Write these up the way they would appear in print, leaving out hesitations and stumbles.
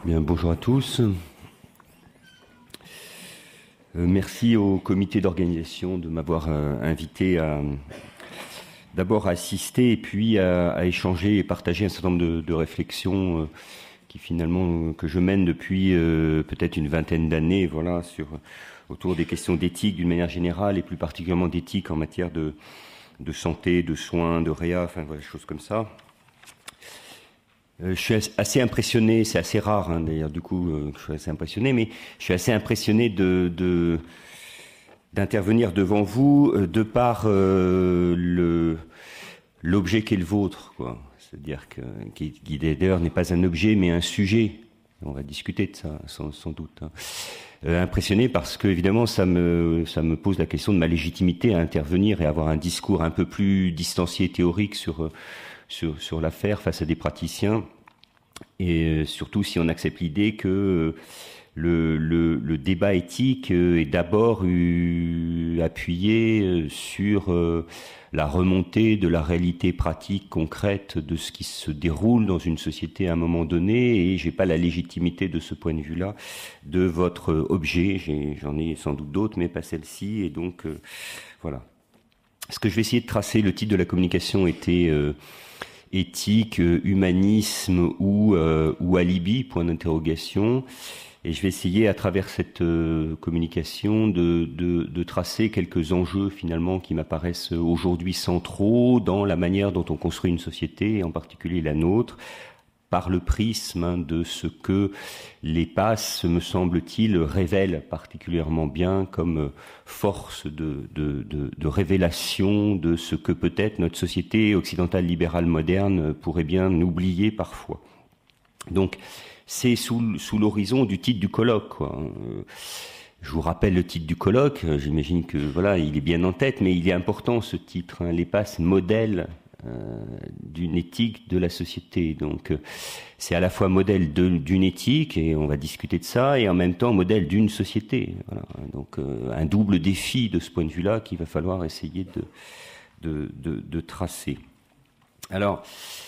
Bien, bonjour à tous. Merci au comité d'organisation de m'avoir invité à d'abord à assister et puis à échanger et partager un certain nombre de réflexions qui finalement que je mène depuis peut-être une vingtaine d'années, voilà, autour des questions d'éthique d'une manière générale et plus particulièrement d'éthique en matière de santé, de soins, de réa, enfin voilà, des choses comme ça. Je suis assez impressionné, c'est assez rare hein, d'ailleurs du coup que je suis assez impressionné, mais je suis assez impressionné d'intervenir devant vous de par l'objet qui est le vôtre, quoi. C'est-à-dire qui d'ailleurs n'est pas un objet mais un sujet. On va discuter de ça sans doute. Hein. Impressionné parce que évidemment ça me pose la question de ma légitimité à intervenir et avoir un discours un peu plus distancié, théorique sur l'affaire face à des praticiens, et surtout si on accepte l'idée que le débat éthique est d'abord appuyé sur la remontée de la réalité pratique concrète de ce qui se déroule dans une société à un moment donné, et j'ai pas la légitimité de ce point de vue-là de votre objet. J'en ai sans doute d'autres, mais pas celle-ci, et donc voilà. Ce que je vais essayer de tracer, le titre de la communication était éthique, humanisme ou alibi, point d'interrogation. Et je vais essayer, à travers cette communication, de tracer quelques enjeux, finalement, qui m'apparaissent aujourd'hui centraux dans la manière dont on construit une société, et en particulier la nôtre, par le prisme de ce que les passes, me semble-t-il, révèlent particulièrement bien comme force de révélation de ce que peut-être notre société occidentale libérale moderne pourrait bien oublier parfois. Donc, c'est sous l'horizon du titre du colloque, quoi. Je vous rappelle le titre du colloque, j'imagine que voilà, il est bien en tête, mais il est important ce titre, hein, les passes modèles d'une éthique de la société. Donc c'est à la fois modèle d'une éthique, et on va discuter de ça, et en même temps modèle d'une société. Voilà. Donc un double défi de ce point de vue-là qu'il va falloir essayer de tracer. Alors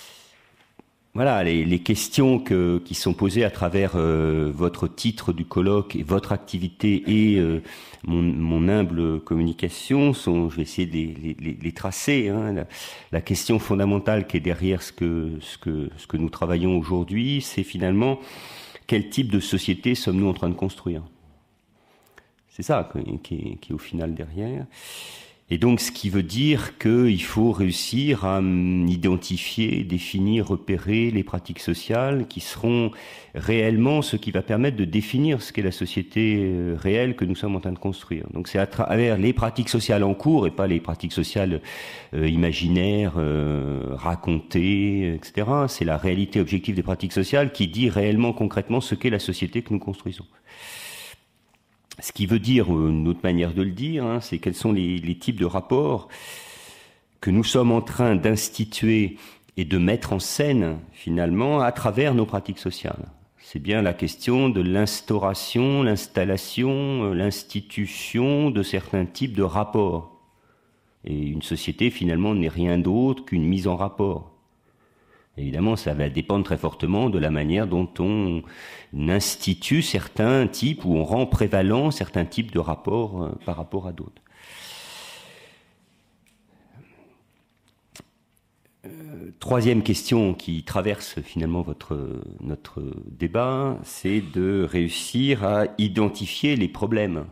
voilà, les questions qui sont posées à travers votre titre du colloque et votre activité et mon humble communication sont, je vais essayer de les tracer. Hein. La question fondamentale qui est derrière ce que nous travaillons aujourd'hui, c'est finalement quel type de société sommes-nous en train de construire. C'est ça qui est au final derrière. Et donc, ce qui veut dire qu'il faut réussir à identifier, définir, repérer les pratiques sociales qui seront réellement ce qui va permettre de définir ce qu'est la société réelle que nous sommes en train de construire. Donc, c'est à travers les pratiques sociales en cours et pas les pratiques sociales imaginaires, racontées, etc. C'est la réalité objective des pratiques sociales qui dit réellement, concrètement, ce qu'est la société que nous construisons. Ce qui veut dire, une autre manière de le dire, hein, c'est quels sont les types de rapports que nous sommes en train d'instituer et de mettre en scène, finalement, à travers nos pratiques sociales. C'est bien la question de l'instauration, l'installation, l'institution de certains types de rapports. Et une société, finalement, n'est rien d'autre qu'une mise en rapport. Évidemment, ça va dépendre très fortement de la manière dont on institue certains types, ou on rend prévalent certains types de rapports par rapport à d'autres. Troisième question qui traverse finalement notre débat, c'est de réussir à identifier les problèmes.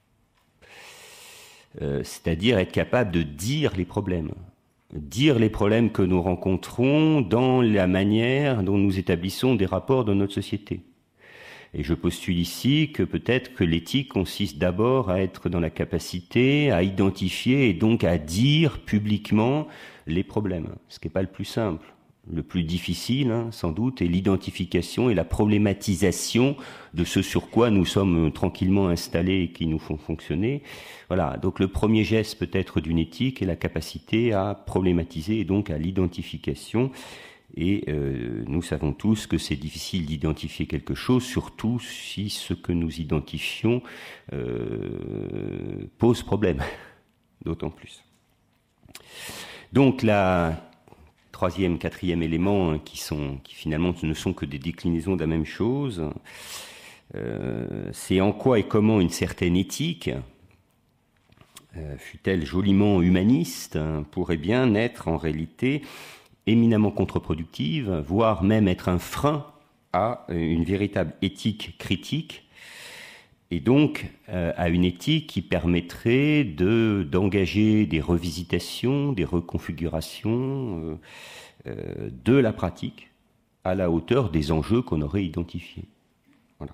C'est-à-dire être capable de dire les problèmes. Dire les problèmes que nous rencontrons dans la manière dont nous établissons des rapports dans notre société. Et je postule ici que peut-être que l'éthique consiste d'abord à être dans la capacité à identifier et donc à dire publiquement les problèmes, ce qui n'est pas le plus simple. Le plus difficile, hein, sans doute, est l'identification et la problématisation de ce sur quoi nous sommes tranquillement installés et qui nous font fonctionner. Voilà, donc le premier geste peut-être d'une éthique est la capacité à problématiser et donc à l'identification. Et nous savons tous que c'est difficile d'identifier quelque chose, surtout si ce que nous identifions pose problème, d'autant plus. Donc la troisième, quatrième élément hein, qui finalement ne sont que des déclinaisons de la même chose. C'est en quoi et comment une certaine éthique, fût-elle joliment humaniste, hein, pourrait bien être en réalité éminemment contre-productive, voire même être un frein à une véritable éthique critique, et donc à une éthique qui permettrait d'engager des revisitations, des reconfigurations de la pratique à la hauteur des enjeux qu'on aurait identifiés. Voilà.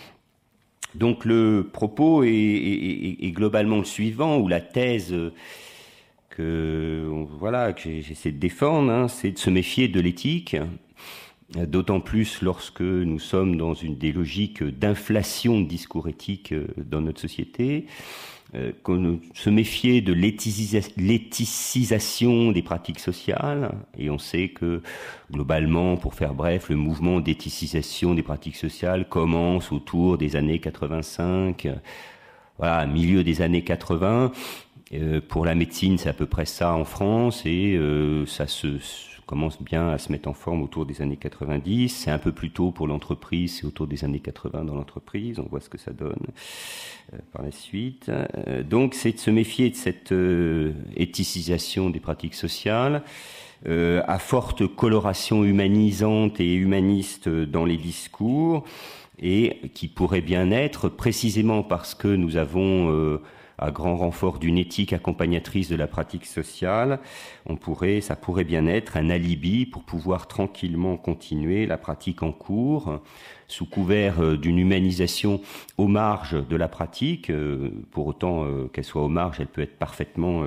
Donc le propos est globalement le suivant, ou la thèse que j'essaie de défendre, hein, c'est de se méfier de l'éthique, d'autant plus lorsque nous sommes dans des logiques d'inflation de discours éthiques dans notre société, qu'on se méfier de l'éthicisation des pratiques sociales, et on sait que globalement, pour faire bref, le mouvement d'éthicisation des pratiques sociales commence autour des années 85, milieu des années 80. Pour la médecine, c'est à peu près ça en France, et ça commence bien à se mettre en forme autour des années 90. C'est un peu plus tôt pour l'entreprise, c'est autour des années 80 dans l'entreprise. On voit ce que ça donne par la suite. Donc, c'est de se méfier de cette éthicisation des pratiques sociales, à forte coloration humanisante et humaniste dans les discours, et qui pourrait bien être, précisément parce que nous avons à grand renfort d'une éthique accompagnatrice de la pratique sociale, ça pourrait bien être un alibi pour pouvoir tranquillement continuer la pratique en cours, sous couvert d'une humanisation aux marges de la pratique. Pour autant qu'elle soit aux marges, elle peut être parfaitement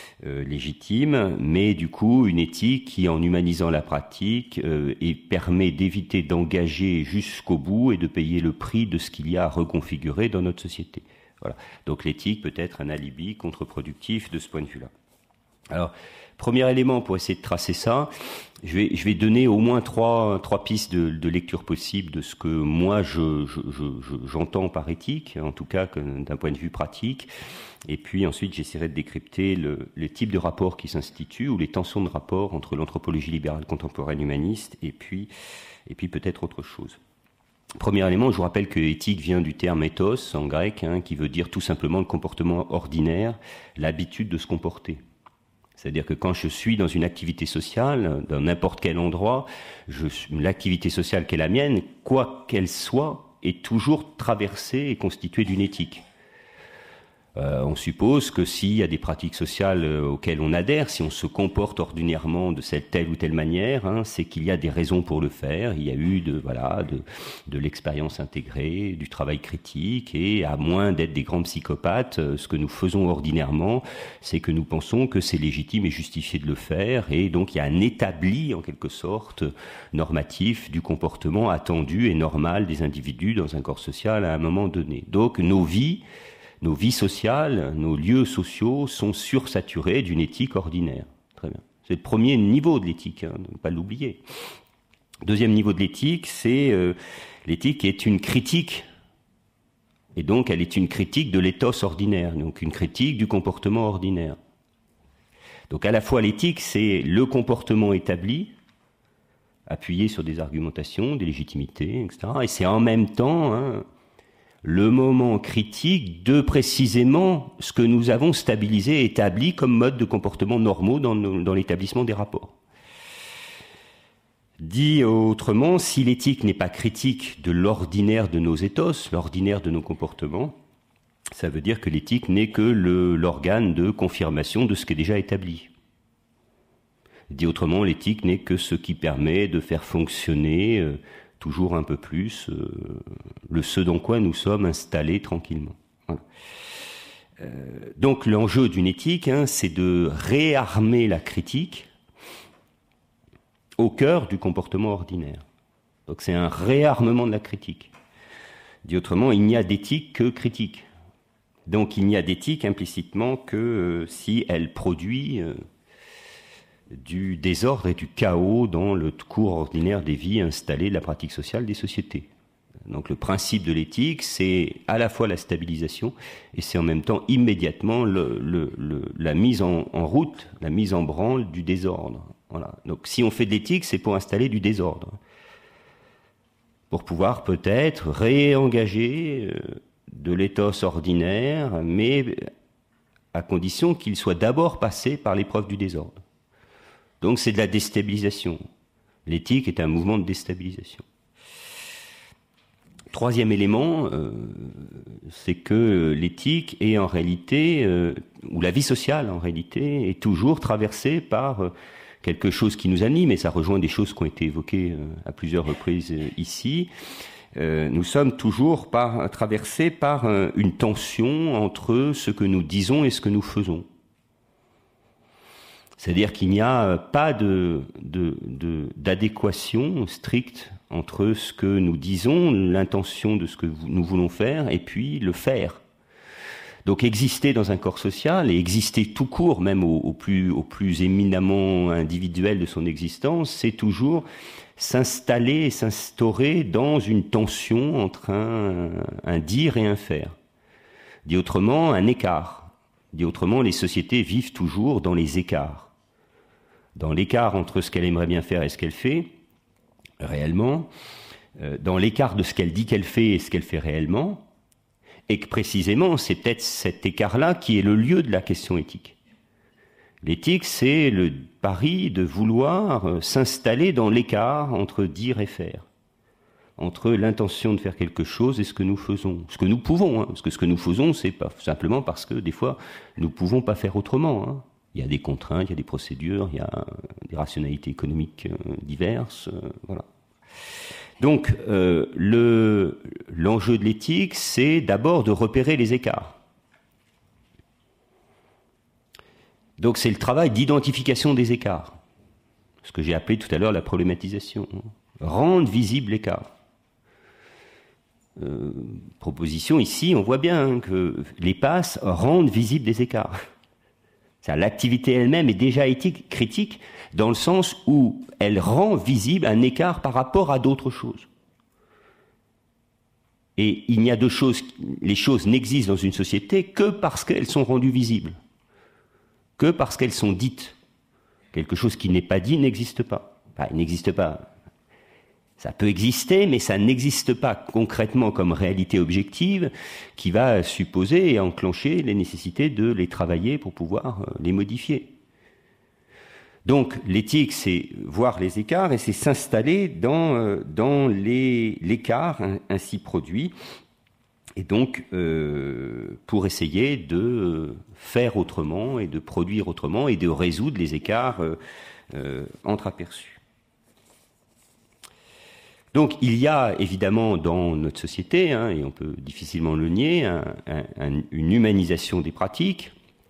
légitime, mais du coup une éthique qui, en humanisant la pratique, permet d'éviter d'engager jusqu'au bout et de payer le prix de ce qu'il y a à reconfigurer dans notre société. Voilà. Donc l'éthique peut être un alibi contre-productif de ce point de vue-là. Alors, premier élément pour essayer de tracer ça, je vais donner au moins trois pistes de lecture possible de ce que moi j'entends par éthique, en tout cas d'un point de vue pratique. Et puis ensuite, j'essaierai de décrypter les types de rapports qui s'instituent, ou les tensions de rapport entre l'anthropologie libérale contemporaine humaniste et puis peut-être autre chose. Premier élément, je vous rappelle que éthique vient du terme ethos en grec, hein, qui veut dire tout simplement le comportement ordinaire, l'habitude de se comporter. C'est-à-dire que quand je suis dans une activité sociale, dans n'importe quel endroit, l'activité sociale qui est la mienne, quoi qu'elle soit, est toujours traversée et constituée d'une éthique. On suppose que s'il y a des pratiques sociales auxquelles on adhère, si on se comporte ordinairement de telle ou telle manière, hein, c'est qu'il y a des raisons pour le faire. Il y a eu de l'expérience intégrée, du travail critique, et à moins d'être des grands psychopathes, ce que nous faisons ordinairement, c'est que nous pensons que c'est légitime et justifié de le faire, et donc il y a un établi, en quelque sorte, normatif du comportement attendu et normal des individus dans un corps social à un moment donné. Donc nos vies sociales, nos lieux sociaux sont sursaturés d'une éthique ordinaire. Très bien. C'est le premier niveau de l'éthique, hein, ne pas l'oublier. Deuxième niveau de l'éthique, c'est l'éthique est une critique. Et donc, elle est une critique de l'éthos ordinaire, donc une critique du comportement ordinaire. Donc, à la fois, l'éthique, c'est le comportement établi, appuyé sur des argumentations, des légitimités, etc. Et c'est en même temps le moment critique de précisément ce que nous avons stabilisé et établi comme mode de comportement normaux dans l'établissement des rapports. Dit autrement, si l'éthique n'est pas critique de l'ordinaire de nos ethos, l'ordinaire de nos comportements, ça veut dire que l'éthique n'est que l'organe de confirmation de ce qui est déjà établi. Dit autrement, l'éthique n'est que ce qui permet de faire fonctionner toujours un peu plus ce dans quoi nous sommes installés tranquillement. Voilà. Donc l'enjeu d'une éthique, c'est de réarmer la critique au cœur du comportement ordinaire. Donc c'est un réarmement de la critique. Dit autrement, il n'y a d'éthique que critique. Donc il n'y a d'éthique implicitement que si elle produit du désordre et du chaos dans le cours ordinaire des vies installées de la pratique sociale des sociétés. Donc le principe de l'éthique, c'est à la fois la stabilisation et c'est en même temps immédiatement la mise en route, la mise en branle du désordre. Voilà. Donc si on fait de l'éthique, c'est pour installer du désordre, pour pouvoir peut-être réengager de l'éthos ordinaire, mais à condition qu'il soit d'abord passé par l'épreuve du désordre. Donc c'est de la déstabilisation. L'éthique est un mouvement de déstabilisation. Troisième élément, c'est que l'éthique est en réalité, ou la vie sociale en réalité, est toujours traversée par quelque chose qui nous anime, et ça rejoint des choses qui ont été évoquées à plusieurs reprises ici. Nous sommes toujours traversés par une tension entre ce que nous disons et ce que nous faisons. C'est-à-dire qu'il n'y a pas d'adéquation stricte entre ce que nous disons, l'intention de ce que nous voulons faire, et puis le faire. Donc exister dans un corps social, et exister tout court, même au plus éminemment individuel de son existence, c'est toujours s'installer et s'instaurer dans une tension entre un dire et un faire. Dit autrement, un écart. Dit autrement, les sociétés vivent toujours dans les écarts. Dans l'écart entre ce qu'elle aimerait bien faire et ce qu'elle fait, réellement, dans l'écart de ce qu'elle dit qu'elle fait et ce qu'elle fait réellement, et que précisément, c'est peut-être cet écart-là qui est le lieu de la question éthique. L'éthique, c'est le pari de vouloir s'installer dans l'écart entre dire et faire, entre l'intention de faire quelque chose et ce que nous faisons, ce que nous pouvons, parce que ce que nous faisons, c'est pas simplement parce que des fois, nous pouvons pas faire autrement. Il y a des contraintes, il y a des procédures, il y a des rationalités économiques diverses, voilà. Donc, l'enjeu de l'éthique, c'est d'abord de repérer les écarts. Donc, c'est le travail d'identification des écarts, ce que j'ai appelé tout à l'heure la problématisation. Rendre visible l'écart. Proposition ici, on voit bien que les passes rendent visibles des écarts. L'activité elle-même est déjà éthique, critique, dans le sens où elle rend visible un écart par rapport à d'autres choses. Et il n'y a les choses n'existent dans une société que parce qu'elles sont rendues visibles, que parce qu'elles sont dites. Quelque chose qui n'est pas dit n'existe pas. Enfin, il n'existe pas. Ça peut exister, mais ça n'existe pas concrètement comme réalité objective qui va supposer et enclencher les nécessités de les travailler pour pouvoir les modifier. Donc l'éthique, c'est voir les écarts et c'est s'installer dans l'écart ainsi produit, et donc pour essayer de faire autrement et de produire autrement et de résoudre les écarts entreaperçus. Donc il y a évidemment dans notre société, et on peut difficilement le nier, une humanisation des pratiques,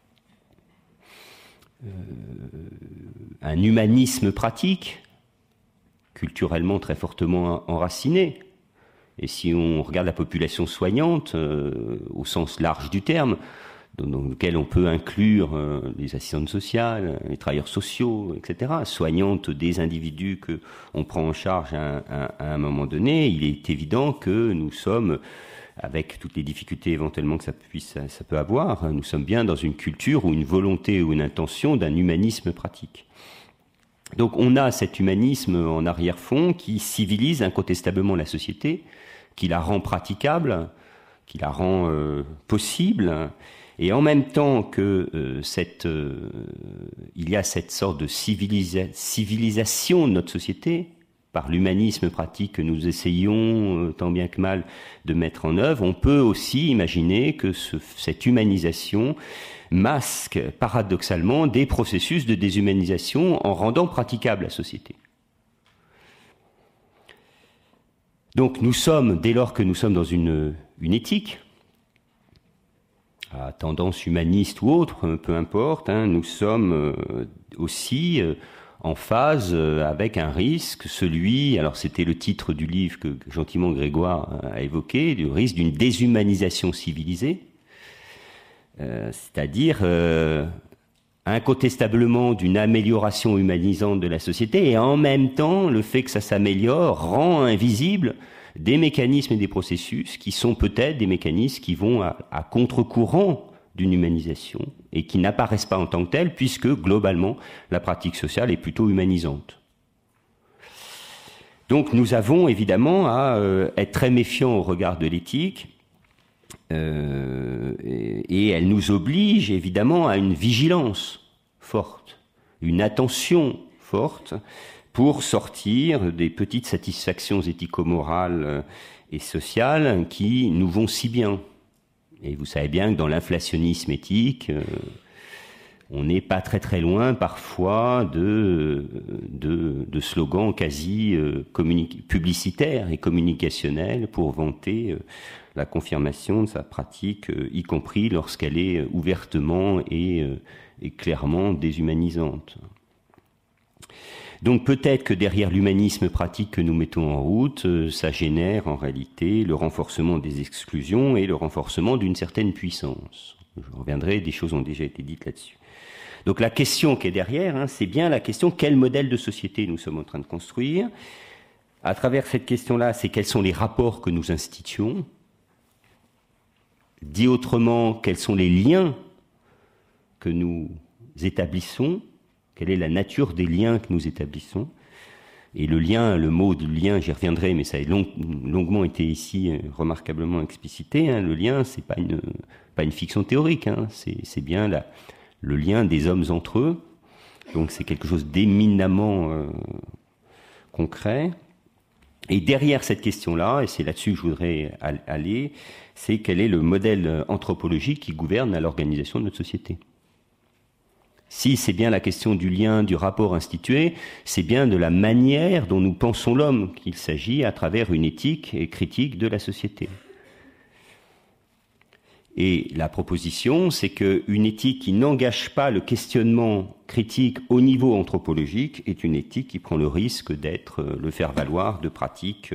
un humanisme pratique, culturellement très fortement enraciné. Et si on regarde la population soignante, au sens large du terme, dans lequel on peut inclure les assistantes sociales, les travailleurs sociaux, etc., soignantes des individus que on prend en charge à un moment donné, il est évident que nous sommes, avec toutes les difficultés éventuellement que ça peut avoir, nous sommes bien dans une culture ou une volonté ou une intention d'un humanisme pratique. Donc on a cet humanisme en arrière-fond qui civilise incontestablement la société, qui la rend praticable, qui la rend possible. Et en même temps que il y a cette sorte de civilisation de notre société, par l'humanisme pratique que nous essayons, tant bien que mal, de mettre en œuvre, on peut aussi imaginer que cette humanisation masque paradoxalement des processus de déshumanisation en rendant praticable la société. Donc nous sommes, dès lors que nous sommes dans une éthique, à tendance humaniste ou autre, peu importe, nous sommes aussi en phase avec un risque, alors c'était le titre du livre que gentiment Grégoire a évoqué, du risque d'une déshumanisation civilisée, c'est-à-dire incontestablement d'une amélioration humanisante de la société, et en même temps, le fait que ça s'améliore rend invisible des mécanismes et des processus qui sont peut-être des mécanismes qui vont à contre-courant d'une humanisation et qui n'apparaissent pas en tant que telles, puisque globalement, la pratique sociale est plutôt humanisante. Donc nous avons évidemment à être très méfiants au regard de l'éthique, et elle nous oblige évidemment à une vigilance forte, une attention forte, pour sortir des petites satisfactions éthico-morales et sociales qui nous vont si bien. Et vous savez bien que dans l'inflationnisme éthique, on n'est pas très très loin parfois de slogans quasi publicitaires et communicationnels pour vanter la confirmation de sa pratique, y compris lorsqu'elle est ouvertement et clairement déshumanisante. Donc peut-être que derrière l'humanisme pratique que nous mettons en route, ça génère en réalité le renforcement des exclusions et le renforcement d'une certaine puissance. Je reviendrai, des choses ont déjà été dites là-dessus. Donc la question qui est derrière, c'est bien la question quel modèle de société nous sommes en train de construire. À travers cette question-là, c'est quels sont les rapports que nous instituons. Dit autrement, quels sont les liens que nous établissons. Quelle est la nature des liens que nous établissons? Et le lien, le mot de lien, j'y reviendrai, mais ça a longuement été ici remarquablement explicité. Le lien, c'est pas une fiction théorique. C'est bien le lien des hommes entre eux. Donc c'est quelque chose d'éminemment concret. Et derrière cette question-là, et c'est là-dessus que je voudrais aller, c'est quel est le modèle anthropologique qui gouverne à l'organisation de notre société. Si c'est bien la question du lien, du rapport institué, c'est bien de la manière dont nous pensons l'homme qu'il s'agit à travers une éthique et critique de la société. Et la proposition, c'est qu'une éthique qui n'engage pas le questionnement critique au niveau anthropologique est une éthique qui prend le risque d'être le faire-valoir de pratiques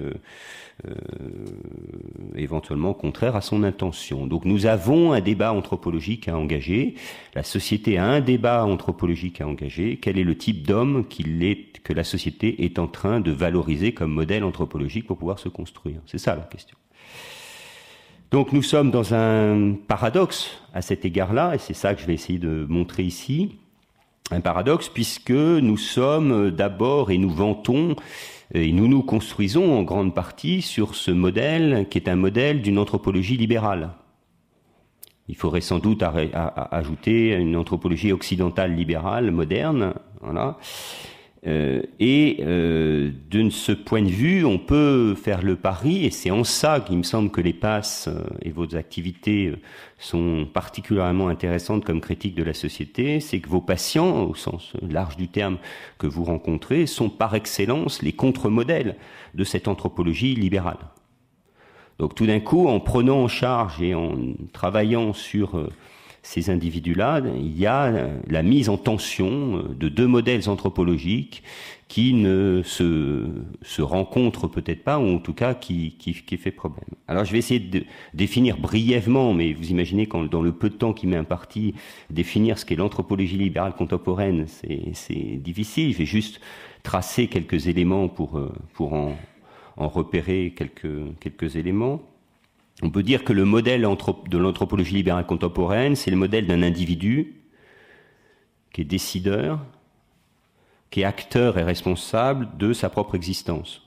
éventuellement contraires à son intention. Donc nous avons un débat anthropologique à engager, la société a un débat anthropologique à engager, quel est le type d'homme que la société est en train de valoriser comme modèle anthropologique pour pouvoir se construire. C'est ça la question. Donc nous sommes dans un paradoxe à cet égard-là, et c'est ça que je vais essayer de montrer ici, un paradoxe puisque nous sommes d'abord et nous vantons et nous nous construisons en grande partie sur ce modèle qui est un modèle d'une anthropologie libérale. Il faudrait sans doute ajouter une anthropologie occidentale libérale moderne, voilà. De ce point de vue, on peut faire le pari, et c'est en ça qu'il me semble que les passes et vos activités sont particulièrement intéressantes comme critique de la société, c'est que vos patients, au sens large du terme que vous rencontrez, sont par excellence les contre-modèles de cette anthropologie libérale. Donc tout d'un coup, en prenant en charge et en travaillant sur ces individus-là, il y a la mise en tension de deux modèles anthropologiques qui ne se rencontrent peut-être pas, ou en tout cas qui fait problème. Alors je vais essayer de définir brièvement, mais vous imaginez quand dans le peu de temps qui m'est imparti, définir ce qu'est l'anthropologie libérale contemporaine, c'est difficile. Je vais juste tracer quelques éléments pour en repérer quelques éléments. On peut dire que le modèle de l'anthropologie libérale contemporaine, c'est le modèle d'un individu qui est décideur, qui est acteur et responsable de sa propre existence.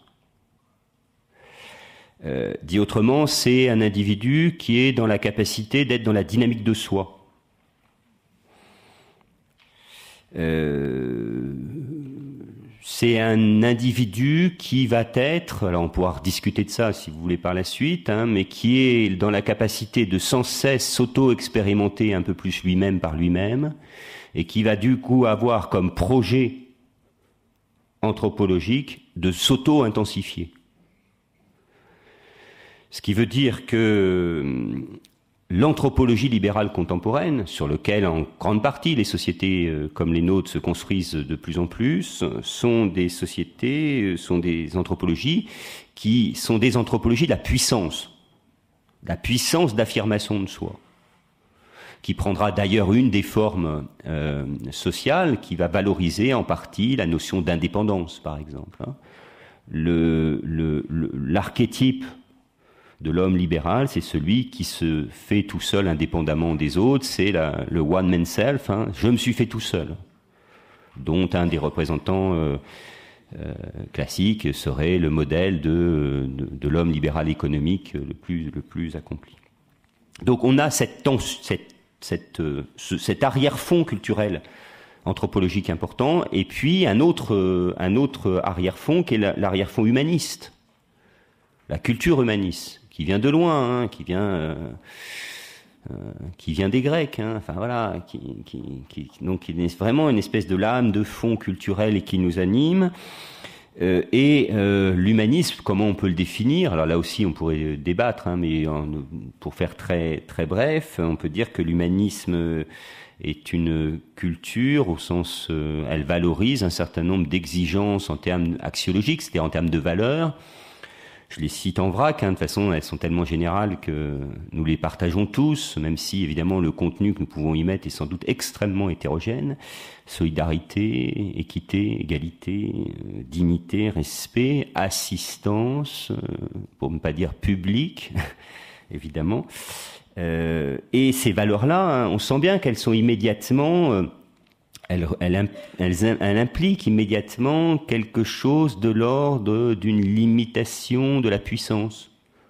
Dit autrement, c'est un individu qui est dans la capacité d'être dans la dynamique de soi. C'est un individu qui va être, alors on pourra discuter de ça si vous voulez par la suite, mais qui est dans la capacité de sans cesse s'auto-expérimenter un peu plus lui-même par lui-même, et qui va du coup avoir comme projet anthropologique de s'auto-intensifier. Ce qui veut dire que l'anthropologie libérale contemporaine, sur laquelle en grande partie les sociétés comme les nôtres se construisent de plus en plus, sont des sociétés, sont des anthropologies qui sont des anthropologies de la puissance d'affirmation de soi, qui prendra d'ailleurs une des formes sociales qui va valoriser en partie la notion d'indépendance, par exemple. L'archétype de l'homme libéral, c'est celui qui se fait tout seul indépendamment des autres, c'est le one man self, hein, je me suis fait tout seul, dont un des représentants classiques serait le modèle de l'homme libéral économique le plus accompli. Donc on a cet arrière-fond culturel anthropologique important, et puis un autre arrière-fond qui est l'arrière-fond humaniste, la culture humaniste, qui vient de loin, hein, qui vient des Grecs, hein, enfin voilà, donc qui est vraiment une espèce de lame de fond culturel et qui nous anime. L'humanisme, comment on peut le définir? Alors là aussi, on pourrait débattre, hein, mais pour faire très très bref, on peut dire que l'humanisme est une culture au sens, elle valorise un certain nombre d'exigences en termes axiologiques, c'est-à-dire en termes de valeurs. Je les cite en vrac, hein, de toute façon, elles sont tellement générales que nous les partageons tous, même si, évidemment, le contenu que nous pouvons y mettre est sans doute extrêmement hétérogène. Solidarité, équité, égalité, dignité, respect, assistance, pour ne pas dire public, évidemment. Et ces valeurs-là, hein, on sent bien qu'elles sont immédiatement... Elle implique immédiatement quelque chose de l'ordre d'une limitation de la puissance.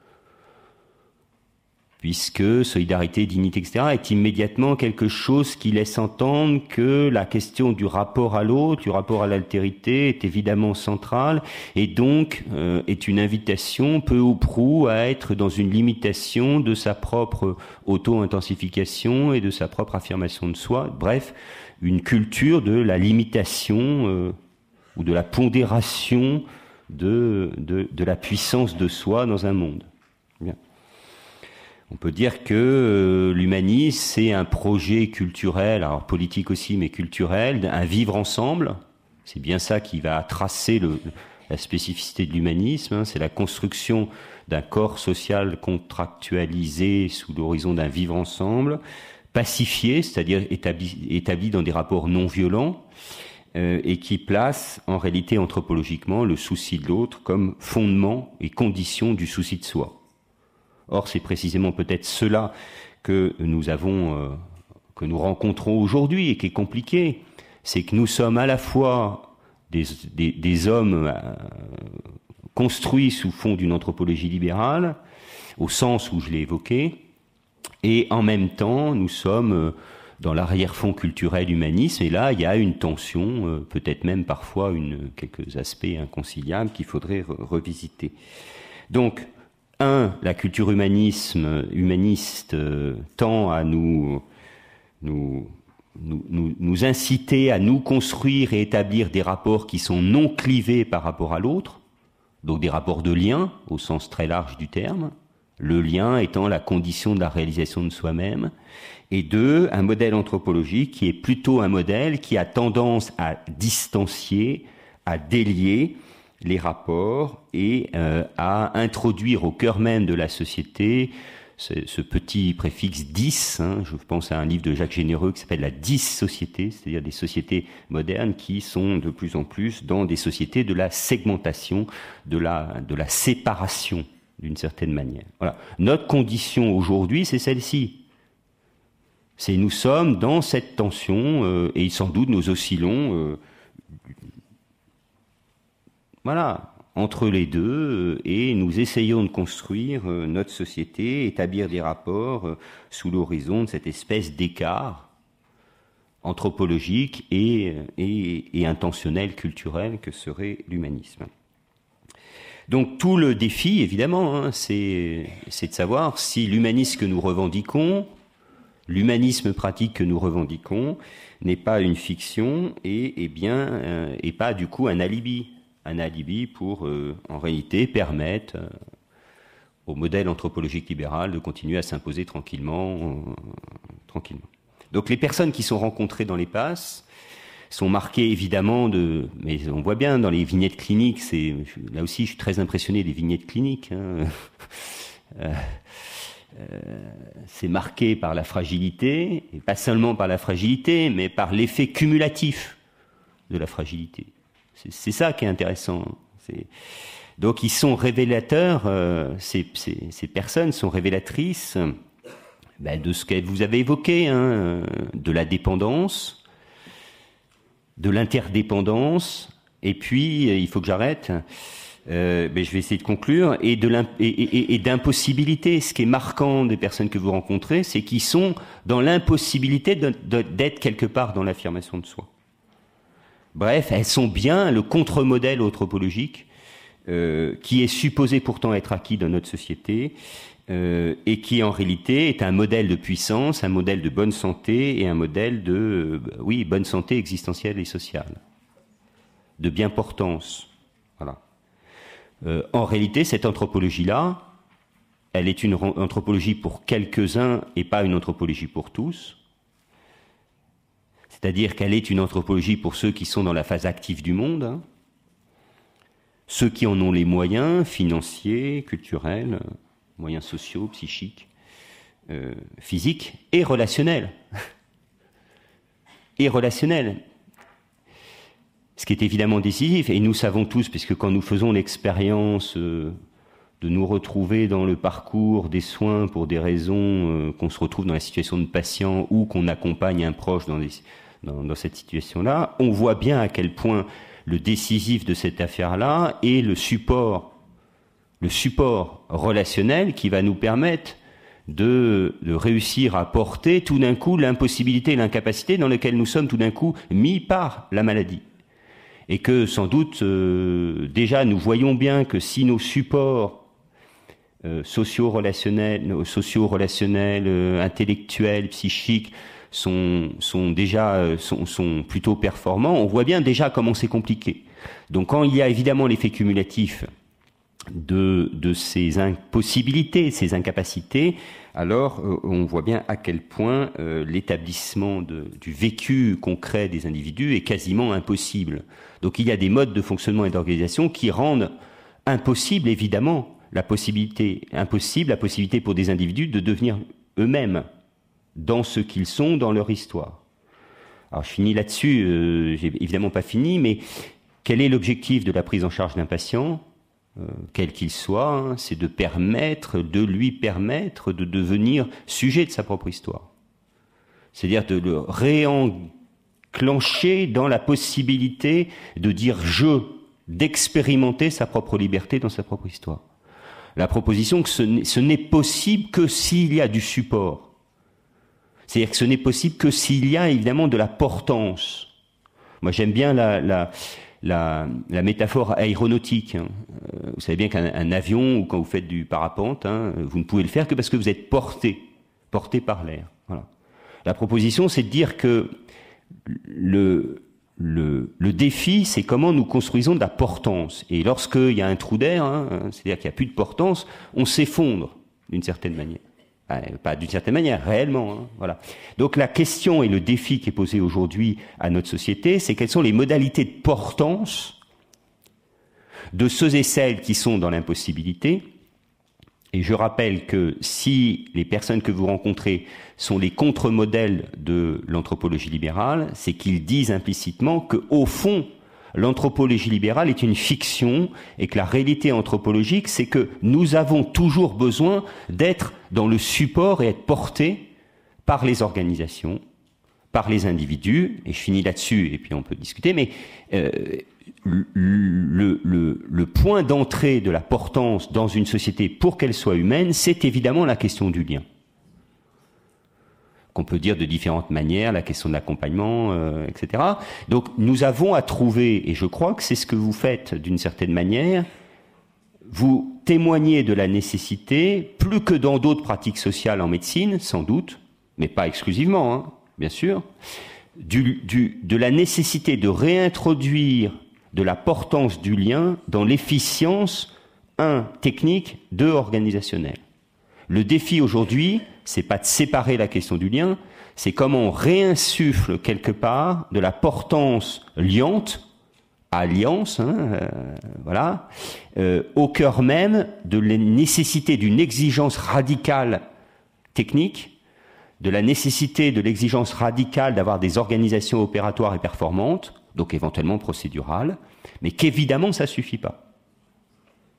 Puisque solidarité, dignité, etc. est immédiatement quelque chose qui laisse entendre que la question du rapport à l'autre, du rapport à l'altérité est évidemment centrale et donc est une invitation peu ou prou à être dans une limitation de sa propre auto-intensification et de sa propre affirmation de soi. Bref, une culture de la limitation ou de la pondération de la puissance de soi dans un monde. Bien. On peut dire que l'humanisme, c'est un projet culturel, alors politique aussi, mais culturel, un vivre ensemble. C'est bien ça qui va tracer la spécificité de l'humanisme, hein, c'est la construction d'un corps social contractualisé sous l'horizon d'un vivre ensemble, pacifié, c'est-à-dire établi dans des rapports non violents, et qui place en réalité anthropologiquement le souci de l'autre comme fondement et condition du souci de soi. Or, c'est précisément peut-être cela que nous rencontrons aujourd'hui et qui est compliqué. C'est que nous sommes à la fois des hommes construits sous fond d'une anthropologie libérale, au sens où je l'ai évoqué, et en même temps, nous sommes dans l'arrière-fond culturel humaniste, et là, il y a une tension, peut-être même parfois quelques aspects inconciliables qu'il faudrait revisiter. Donc, la culture humaniste tend à nous inciter à nous construire et établir des rapports qui sont non clivés par rapport à l'autre, donc des rapports de lien au sens très large du terme, le lien étant la condition de la réalisation de soi-même, et deux, un modèle anthropologique qui est plutôt un modèle qui a tendance à distancier, à délier les rapports et à introduire au cœur même de la société ce petit préfixe « dis », hein, je pense à un livre de Jacques Généreux qui s'appelle « La dis-société », c'est-à-dire des sociétés modernes qui sont de plus en plus dans des sociétés de la segmentation, de la séparation d'une certaine manière. Voilà. Notre condition aujourd'hui, c'est celle-ci. Nous sommes dans cette tension et sans doute nous oscillons entre les deux, et nous essayons de construire notre société, établir des rapports sous l'horizon de cette espèce d'écart anthropologique et intentionnel, culturel que serait l'humanisme. Donc tout le défi, évidemment, hein, c'est de savoir si l'humanisme que nous revendiquons, l'humanisme pratique que nous revendiquons, n'est pas une fiction et pas du coup un alibi pour, en réalité, permettre au modèle anthropologique libéral de continuer à s'imposer tranquillement. Donc les personnes qui sont rencontrées dans les passes sont marquées évidemment mais on voit bien dans les vignettes cliniques, là aussi je suis très impressionné des vignettes cliniques, hein. C'est marqué par la fragilité, et pas seulement par la fragilité, mais par l'effet cumulatif de la fragilité. C'est ça qui est intéressant. Donc ils sont révélateurs, ces personnes sont révélatrices de ce que vous avez évoqué, de la dépendance, de l'interdépendance, et puis, il faut que j'arrête, je vais essayer de conclure, et d'impossibilité. Ce qui est marquant des personnes que vous rencontrez, c'est qu'ils sont dans l'impossibilité d'être quelque part dans l'affirmation de soi. Bref, elles sont bien le contre-modèle anthropologique qui est supposé pourtant être acquis dans notre société et qui en réalité est un modèle de puissance, un modèle de bonne santé et un modèle de bonne santé existentielle et sociale, de bien-portance. Voilà. En réalité, cette anthropologie-là, elle est une anthropologie pour quelques-uns et pas une anthropologie pour tous. C'est-à-dire qu'elle est une anthropologie pour ceux qui sont dans la phase active du monde, ceux qui en ont les moyens financiers, culturels, moyens sociaux, psychiques, physiques et relationnels. Et relationnels. Ce qui est évidemment décisif, et nous savons tous, puisque quand nous faisons l'expérience de nous retrouver dans le parcours des soins pour des raisons qu'on se retrouve dans la situation de patient ou qu'on accompagne un proche dans cette situation-là, on voit bien à quel point le décisif de cette affaire-là est le support relationnel qui va nous permettre de réussir à porter tout d'un coup l'impossibilité et l'incapacité dans lesquelles nous sommes tout d'un coup mis par la maladie. Et que sans doute, déjà nous voyons bien que si nos supports socio-relationnels, intellectuels, psychiques sont plutôt performants, on voit bien déjà comment c'est compliqué. Donc quand il y a évidemment l'effet cumulatif de ces impossibilités, ces incapacités, alors on voit bien à quel point l'établissement du vécu concret des individus est quasiment impossible. Donc il y a des modes de fonctionnement et d'organisation qui rendent impossible évidemment la possibilité pour des individus de devenir eux-mêmes dans ce qu'ils sont, dans leur histoire. Alors je finis là-dessus, j'ai évidemment pas fini, mais quel est l'objectif de la prise en charge d'un patient, quel qu'il soit, c'est de lui permettre de devenir sujet de sa propre histoire. C'est-à-dire de le réenclencher dans la possibilité de dire « je », d'expérimenter sa propre liberté dans sa propre histoire. La proposition que ce n'est possible que s'il y a du support. C'est-à-dire que ce n'est possible que s'il y a évidemment de la portance. Moi j'aime bien la métaphore aéronautique. Vous savez bien qu'un avion, ou quand vous faites du parapente, vous ne pouvez le faire que parce que vous êtes porté par l'air. Voilà. La proposition, c'est de dire que le défi, c'est comment nous construisons de la portance. Et lorsqu'il y a un trou d'air, c'est-à-dire qu'il n'y a plus de portance, on s'effondre d'une certaine manière. Pas d'une certaine manière, réellement. Voilà. Donc la question et le défi qui est posé aujourd'hui à notre société, c'est quelles sont les modalités de portance de ceux et celles qui sont dans l'impossibilité. Et je rappelle que si les personnes que vous rencontrez sont les contre-modèles de l'anthropologie libérale, c'est qu'ils disent implicitement qu'au fond, l'anthropologie libérale est une fiction et que la réalité anthropologique, c'est que nous avons toujours besoin d'être dans le support et être portés par les organisations, par les individus, et je finis là-dessus, et puis on peut discuter, mais le point d'entrée de la portance dans une société pour qu'elle soit humaine, c'est évidemment la question du lien. Qu'on peut dire de différentes manières, la question de l'accompagnement, etc. Donc nous avons à trouver, et je crois que c'est ce que vous faites d'une certaine manière, vous témoignez de la nécessité, plus que dans d'autres pratiques sociales en médecine, sans doute, mais pas exclusivement, bien sûr, de la nécessité de réintroduire de la portance du lien dans l'efficience, technique, organisationnelle. Le défi aujourd'hui, c'est pas de séparer la question du lien, c'est comment on réinsuffle quelque part de la portance liante, alliance, au cœur même de la nécessité d'une exigence radicale technique, de la nécessité de l'exigence radicale d'avoir des organisations opératoires et performantes, donc éventuellement procédurales, mais qu'évidemment ça suffit pas.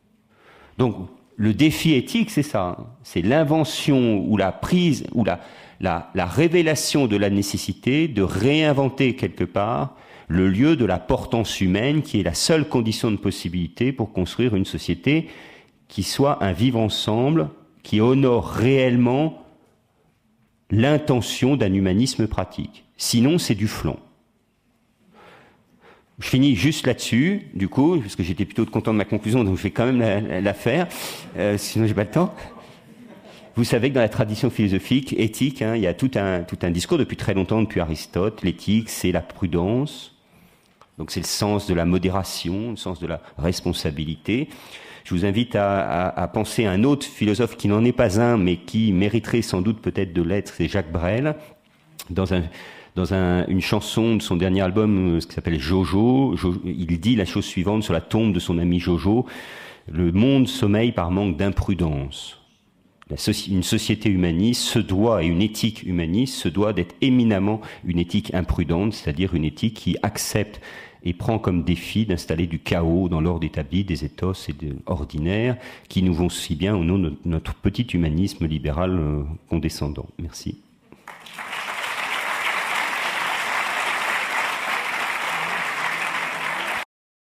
Donc, le défi éthique, c'est ça. C'est l'invention ou la prise, ou la révélation de la nécessité de réinventer quelque part le lieu de la portance humaine qui est la seule condition de possibilité pour construire une société qui soit un vivre ensemble, qui honore réellement l'intention d'un humanisme pratique. Sinon, c'est du flan. Je finis juste là-dessus, du coup, parce que j'étais plutôt content de ma conclusion, donc je vais quand même la faire, sinon j'ai pas le temps. Vous savez que dans la tradition philosophique, éthique, il y a tout un discours depuis très longtemps, depuis Aristote. L'éthique, c'est la prudence, donc c'est le sens de la modération, le sens de la responsabilité. Je vous invite à penser à un autre philosophe qui n'en est pas un, mais qui mériterait sans doute peut-être de l'être, c'est Jacques Brel, dans une chanson de son dernier album, ce qui s'appelle Jojo, il dit la chose suivante sur la tombe de son ami Jojo: le monde sommeille par manque d'imprudence. Une société humaniste se doit, et une éthique humaniste se doit d'être éminemment une éthique imprudente, c'est-à-dire une éthique qui accepte et prend comme défi d'installer du chaos dans l'ordre établi des ethos et ordinaires qui nous vont si bien au nom de notre petit humanisme libéral condescendant. Merci.